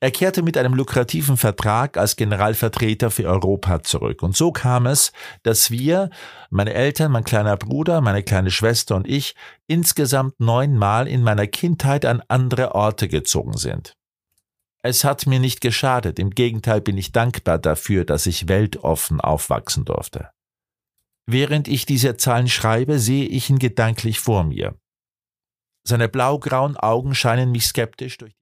Er kehrte mit einem lukrativen Vertrag als Generalvertreter für Europa zurück. Und so kam es, dass wir, meine Eltern, mein kleiner Bruder, meine kleine Schwester und ich, insgesamt 9-mal in meiner Kindheit an andere Orte gezogen sind. Es hat mir nicht geschadet, im Gegenteil bin ich dankbar dafür, dass ich weltoffen aufwachsen durfte. Während ich diese Zahlen schreibe, sehe ich ihn gedanklich vor mir. Seine blaugrauen Augen scheinen mich skeptisch durch